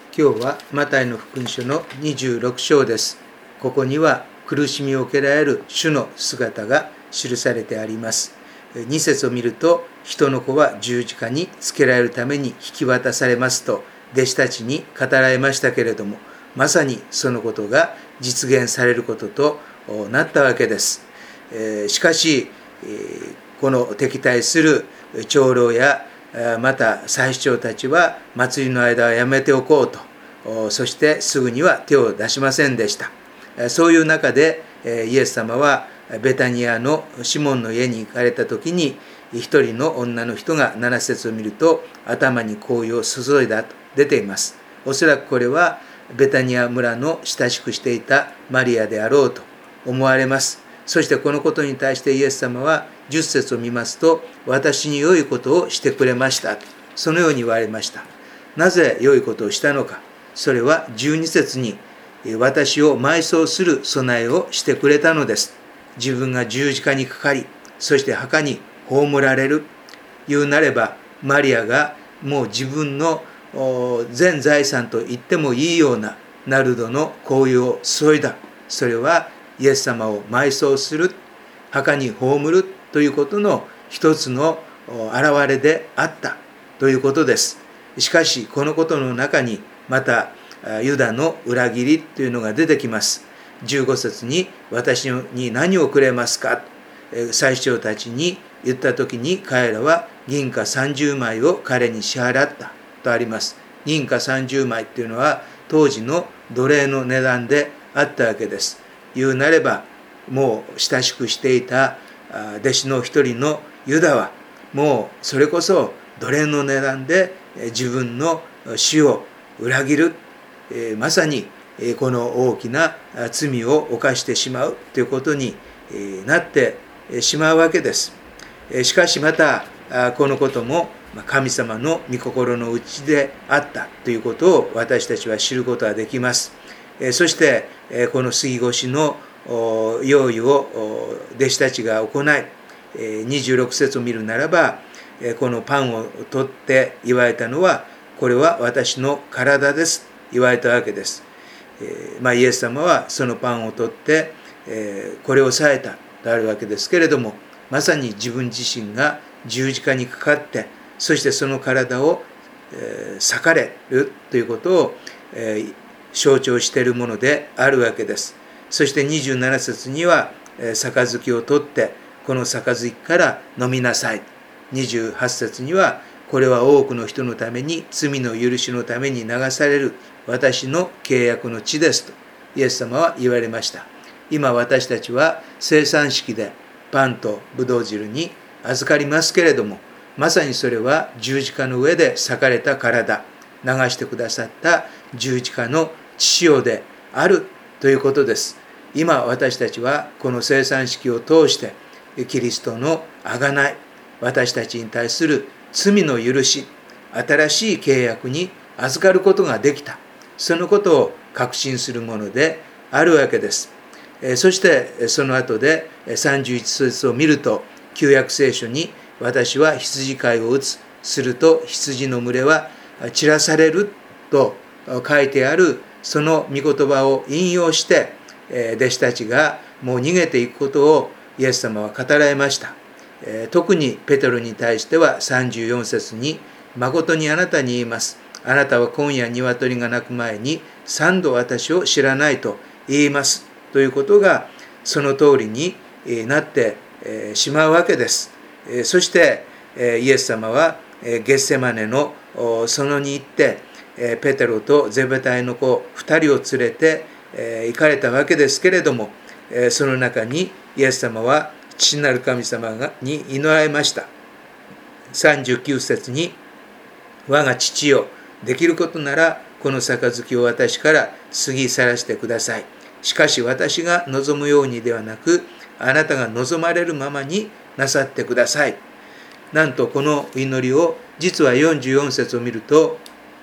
今日はマタイの福音書の26章です。ここには苦しみを受けられる主の姿が記されてあります。2節を見ると、人の子は十字架につけられるために引き渡されますと弟子たちに語られましたけれども、まさにそのことが実現されることとなったわけです。しかし、この敵対する長老やまた祭司長たちは祭りの間はやめておこうと、そしてすぐには手を出しませんでした。そういう中でイエス様はベタニアのシモンの家に行かれた時に、一人の女の人が7節を見ると頭に香油を注いだと出ています。おそらくこれはベタニア村の親しくしていたマリアであろうと思われます。そしてこのことに対してイエス様は10節を見ますと、私に良いことをしてくれました。そのように言われました。なぜ良いことをしたのか。それは12節に、私を埋葬する備えをしてくれたのです。自分が十字架にかかり、そして墓に葬られる。言うなれば、マリアがもう自分の全財産と言ってもいいようなナルドの香油を注いだ。それはイエス様を埋葬する、墓に葬るということの一つの現れであったということです。しかしこのことの中にまたユダの裏切りというのが出てきます。15節に、私に何をくれますか、祭司長たちに言った時に、彼らは銀貨30枚を彼に支払ったとあります。銀貨30枚というのは当時の奴隷の値段であったわけです。言うなれば、もう親しくしていた弟子の一人のユダは、もうそれこそ奴隷の値段で自分の死を裏切る、まさにこの大きな罪を犯してしまうということになってしまうわけです。しかしまたこのことも神様の御心の内であったということを私たちは知ることができます。そしてこの杉越の用意を弟子たちが行い、26節を見るならば、このパンを取って言われたのは、これは私の体です言われたわけです。イエス様はそのパンを取ってこれを裂いたとあるわけですけれども、まさに自分自身が十字架にかかって、そしてその体を裂かれるということを象徴しているものであるわけです。そして27節には、杯を取ってこの杯から飲みなさい。28節には、これは多くの人のために罪の許しのために流される私の契約の血ですとイエス様は言われました。今私たちは生産式でパンとブドウ汁に預かりますけれども、まさにそれは十字架の上で裂かれた体、流してくださった十字架の血潮であるということです。今私たちはこの生産式を通してキリストの贖い、私たちに対する罪の許し、新しい契約に預かることができた、そのことを確信するものであるわけです。そしてその後で31節を見ると、旧約聖書に、私は羊飼いを打つ、すると羊の群れは散らされると書いてあるその御言葉を引用して、弟子たちがもう逃げていくことをイエス様は語られました。特にペテロに対しては34節に、誠にあなたに言います。あなたは今夜鶏が鳴く前に3度私を知らないと言いますということがその通りになってしまうわけです。そしてイエス様はゲッセマネの園に行って、ペテロとゼベダイの子2人を連れて行かれたわけですけれども、その中にイエス様は父なる神様に祈られました。39節に、我が父よ、できることならこの杯を私から過ぎ去らせてください。しかし私が望むようにではなく、あなたが望まれるままになさってください。なんとこの祈りを、実は44節を見ると、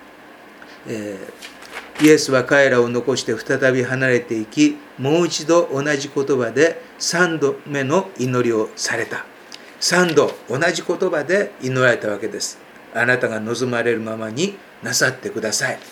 イエスは彼らを残して再び離れていき、もう一度同じ言葉で3度目の祈りをされた。3度同じ言葉で祈られたわけです。あなたが望まれるままになさってください。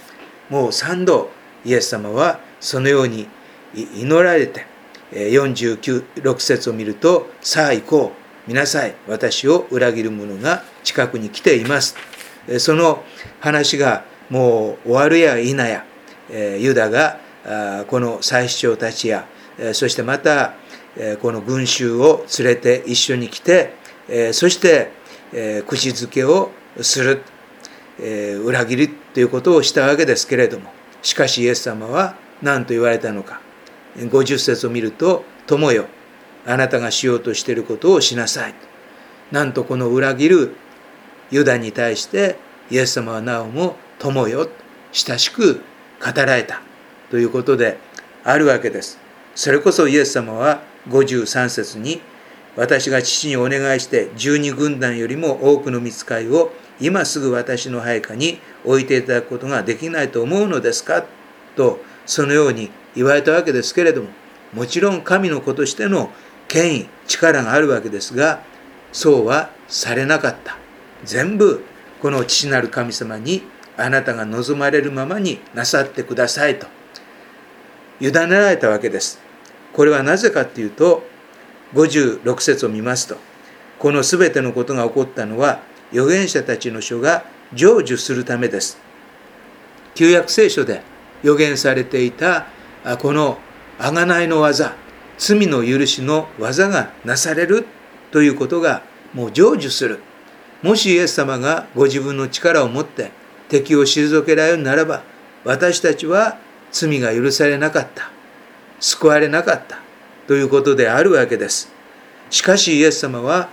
もう3度イエス様はそのように祈られて、6節を見ると、さあ行こう、見なさい、私を裏切る者が近くに来ています。その話がもう終わるや否や、ユダがこの祭司長たちや、そしてまたこの群衆を連れて一緒に来て、そして口づけをする、裏切りということをしたわけですけれども、しかしイエス様は何と言われたのか。50節を見ると、友よ、あなたがしようとしていることをしなさい。なんとこの裏切るユダに対してイエス様はなおも友よ、親しく語られたということであるわけです。それこそイエス様は53節に、私が父にお願いして12軍団よりも多くの御使いを今すぐ私の配下に置いていただくことができないと思うのですかと、そのように言われたわけですけれども、もちろん神の子としての権威、力があるわけですが、そうはされなかった。全部この父なる神様にあなたが望まれるままになさってくださいと委ねられたわけです。これはなぜかというと、56節を見ますと、このすべてのことが起こったのは預言者たちの書が成就するためです。旧約聖書で預言されていたこの贖いの技、罪の許しの技がなされるということがもう成就する。もしイエス様がご自分の力を持って敵を退けられるならば、私たちは罪が許されなかった、救われなかったということであるわけです。しかしイエス様は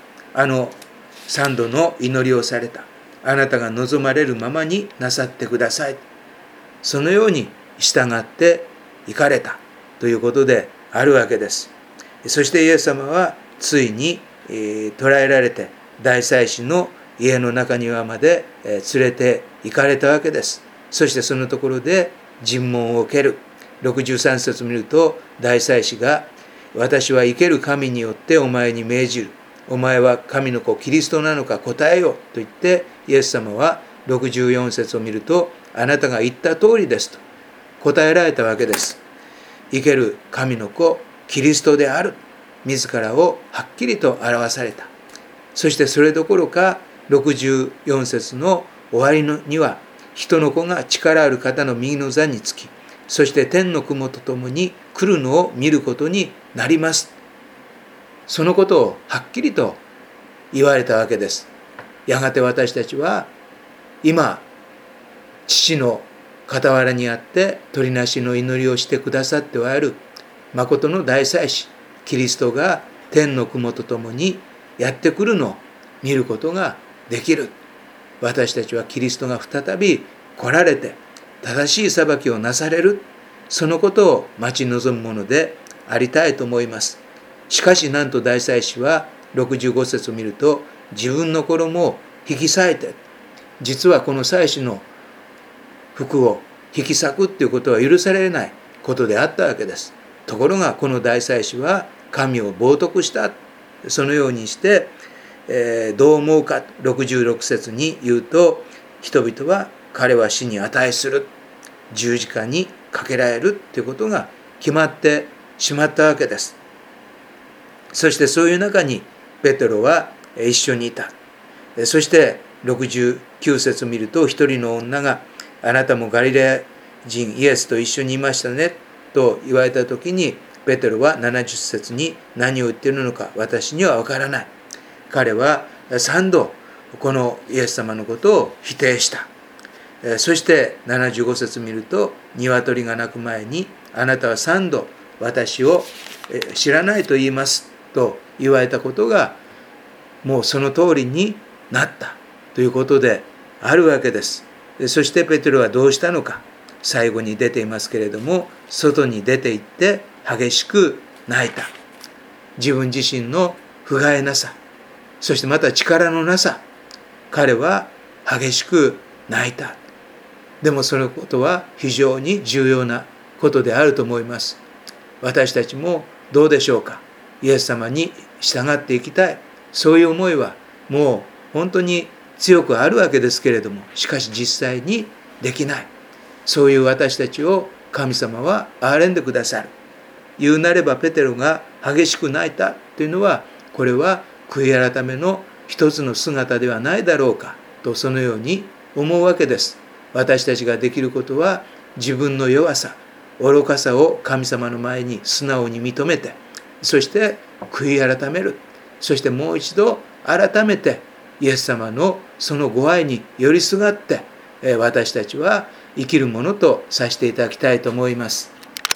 3度の祈りをされた。あなたが望まれるままになさってください。そのように従って行かれたということであるわけです。そしてイエス様はついに捕らえられて大祭司の家の中庭まで連れて行かれたわけです。そしてそのところで尋問を受ける。63節を見ると、大祭司が、私は生ける神によってお前に命じる。お前は神の子キリストなのか答えよと言って、イエス様は64節を見ると、あなたが言った通りですと答えられたわけです。生ける神の子キリストである、自らをはっきりと表された。そしてそれどころか64節の終わりには、人の子が力ある方の右の座につき、そして天の雲とともに来るのを見ることになります。そのことをはっきりと言われたわけです。やがて私たちは今、父の傍らにあって取りなしの祈りをしてくださっておられる誠の大祭司キリストが天の雲とともにやってくるのを見ることができる。私たちはキリストが再び来られて正しい裁きをなされる、そのことを待ち望むものでありたいと思います。しかしなんと大祭司は65節を見ると、自分の衣を引き裂いて、実はこの祭司の服を引き裂くということは許されないことであったわけです。ところがこの大祭司は神を冒涜した。そのようにして、どう思うか66節に言うと、人々は彼は死に値する、十字架にかけられるということが決まってしまったわけです。そしてそういう中にペテロは一緒にいた。そして69節を見ると、一人の女が、あなたもガリラヤ人イエスと一緒にいましたねと言われた時に、ペテロは70節に、何を言っているのか私には分からない。彼は3度このイエス様のことを否定した。そして75節見ると、鶏が鳴く前にあなたは3度私を知らないと言いますと言われたことが、もうその通りになったということであるわけです。そしてペテロはどうしたのか、最後に出ていますけれども、外に出て行って激しく泣いた。自分自身の不甲斐なさ、そしてまた力のなさ、彼は激しく泣いた。でもそのことは非常に重要なことであると思います。私たちもどうでしょうか。イエス様に従っていきたい、そういう思いはもう本当に強くあるわけですけれども、しかし実際にできない。 そういう私たちを神様は憐れんでくださる。言うなればペテロが激しく泣いたというのは、これは悔い改めの一つの姿ではないだろうかと、そのように思うわけです。私たちができることは、自分の弱さ、愚かさを神様の前に素直に認めて、そして悔い改める。そしてもう一度改めてイエス様のそのご愛に寄りすがって、私たちは生きるものとさせていただきたいと思います。